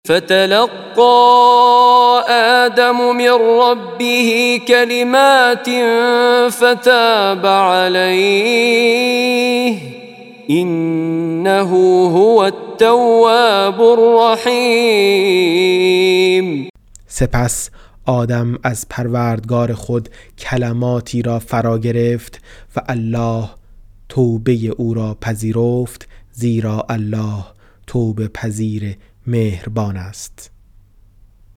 فتلقى آدم من ربه كلمات فتاب عليه إنه هو التواب الرحیم. سپس آدم از پروردگار خود کلماتی را فرا گرفت و الله توبه او را پذیرفت، زیرا الله توبه پذیر مهربان است.